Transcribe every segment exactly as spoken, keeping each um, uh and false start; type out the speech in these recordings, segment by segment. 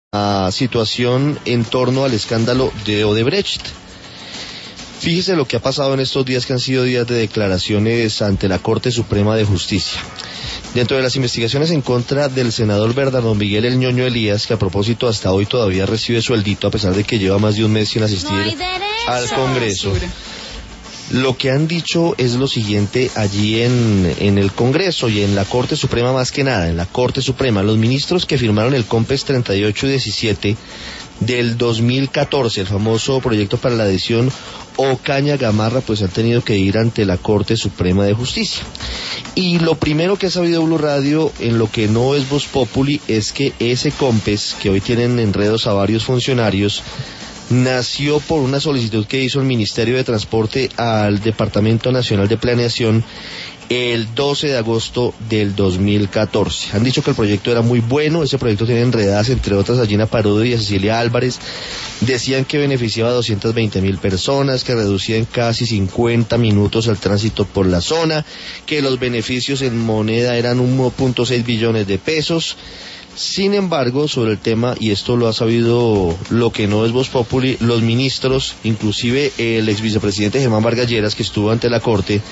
a situación en torno al escándalo de Odebrecht. Fíjese lo que ha pasado en estos días que han sido días de declaraciones ante la Corte Suprema de Justicia. Dentro de las investigaciones en contra del senador Bernardo Miguel El Ñoño Elías, que a propósito hasta hoy todavía recibe sueldito a pesar de que lleva más de un mes sin asistir no al Congreso. Lo que han dicho es lo siguiente allí en, en el Congreso y en la Corte Suprema, más que nada, en la Corte Suprema. Los ministros que firmaron el COMPES treinta y ocho diecisiete del dos mil catorce, el famoso proyecto para la adhesión Ocaña Gamarra, pues han tenido que ir ante la Corte Suprema de Justicia. Y lo primero que ha sabido Blue Radio, en lo que no es Voz Populi, es que ese COMPES, que hoy tienen enredos a varios funcionarios, nació por una solicitud que hizo el Ministerio de Transporte al Departamento Nacional de Planeación el doce de agosto del dos mil catorce. Han dicho que el proyecto era muy bueno. Ese proyecto tiene enredadas, entre otras, a Gina Parodi y a Cecilia Álvarez. Decían que beneficiaba a doscientas veinte mil personas, que reducía en casi cincuenta minutos el tránsito por la zona, que los beneficios en moneda eran uno punto seis billones de pesos. Sin embargo, sobre el tema, y esto lo ha sabido lo que no es Voz Populi, los ministros, inclusive el ex vicepresidente Germán Vargas Lleras, que estuvo ante la Corte,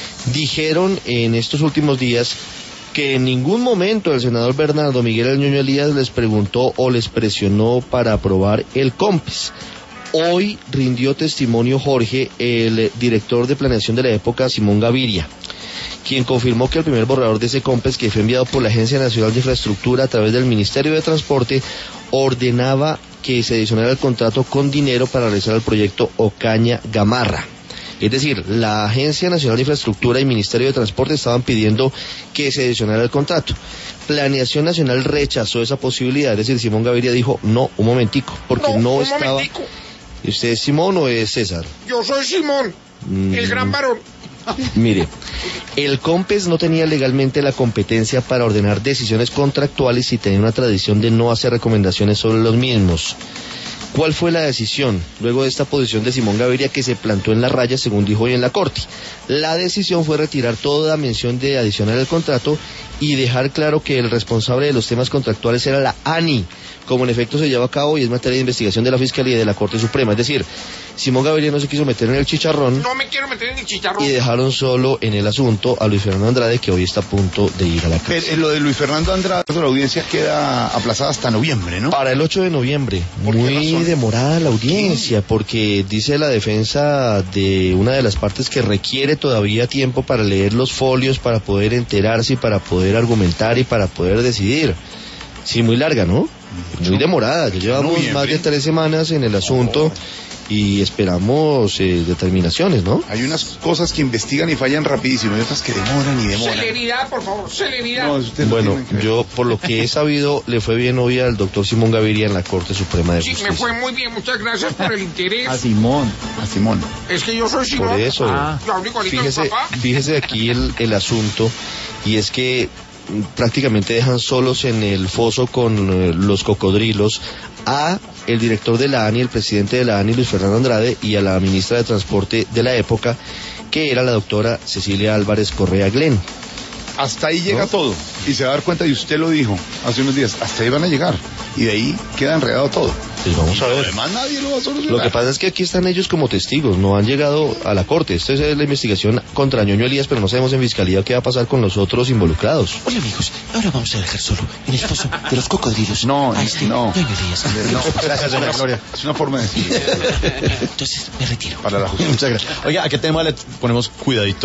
dijeron en estos últimos días que en ningún momento el senador Bernardo Miguel El Ñoño Elías les preguntó o les presionó para aprobar el COMPES. Hoy rindió testimonio Jorge, el director de planeación de la época, Simón Gaviria, quien confirmó que el primer borrador de ese COMPES, que fue enviado por la Agencia Nacional de Infraestructura a través del Ministerio de Transporte, ordenaba que se adicionara el contrato con dinero para realizar el proyecto Ocaña Gamarra. Es decir, la Agencia Nacional de Infraestructura y Ministerio de Transporte estaban pidiendo que se adicionara el contrato. Planeación Nacional rechazó esa posibilidad, es decir, Simón Gaviria dijo, no, un momentico, porque no, no un estaba... Momentico. ¿Y usted es Simón o es César? Yo soy Simón, mm. el gran varón. Mire, el COMPES no tenía legalmente la competencia para ordenar decisiones contractuales y tenía una tradición de no hacer recomendaciones sobre los mismos. ¿Cuál fue la decisión luego de esta posición de Simón Gaviria, que se plantó en la raya, según dijo hoy en la Corte? La decisión fue retirar toda mención de adicionar el contrato y dejar claro que el responsable de los temas contractuales era la ANI, como en efecto se lleva a cabo y es materia de investigación de la Fiscalía y de la Corte Suprema. Es decir, Simón Gaviria no se quiso meter en el chicharrón. No me quiero meter en el chicharrón. Y dejaron solo en el asunto a Luis Fernando Andrade, que hoy está a punto de ir a la cárcel. Pero, lo de Luis Fernando Andrade, la audiencia queda aplazada hasta noviembre, ¿no? Para el ocho de noviembre. Muy demorada la audiencia, porque dice la defensa de una de las partes que requiere todavía tiempo para leer los folios, para poder enterarse y para poder argumentar y para poder decidir. Sí, muy larga, ¿no? Muy demorada. Ya llevamos noviembre. Más de tres semanas en el asunto. Y esperamos eh, determinaciones, ¿no? Hay unas cosas que investigan y fallan rapidísimo y otras que demoran y demoran. Celeridad, por favor, celeridad. No, usted bueno, yo por lo que he sabido le fue bien hoy al doctor Simón Gaviria en la Corte Suprema de sí, Justicia. Sí, me fue muy bien, muchas gracias por el interés. A Simón, a Simón. Es que yo soy Simón. Por eso, ah. fíjese, fíjese aquí el, el asunto, y es que prácticamente dejan solos en el foso con eh, los cocodrilos a el director de la ANI, el presidente de la ANI, Luis Fernando Andrade, y a la ministra de Transporte de la época, que era la doctora Cecilia Álvarez Correa Glenn. Hasta ahí llega ¿no? todo, y se va a dar cuenta, y usted lo dijo hace unos días, hasta ahí van a llegar, y de ahí queda enredado todo. Pues vamos a ver. Además nadie lo va a solucionar. Lo que pasa es que aquí están ellos como testigos, no han llegado a la Corte. Esta es la investigación contra Ñoño Elías, pero no sabemos en Fiscalía qué va a pasar con los otros involucrados. Hola amigos, ahora vamos a dejar solo en el foso de los cocodrilos. No, a este no. Ñoño Elías. No, gracias, doña Gloria. Es una forma de decir. Entonces me retiro. Para la justicia. Muchas gracias. Oiga, ¿a qué tema le ponemos cuidadito?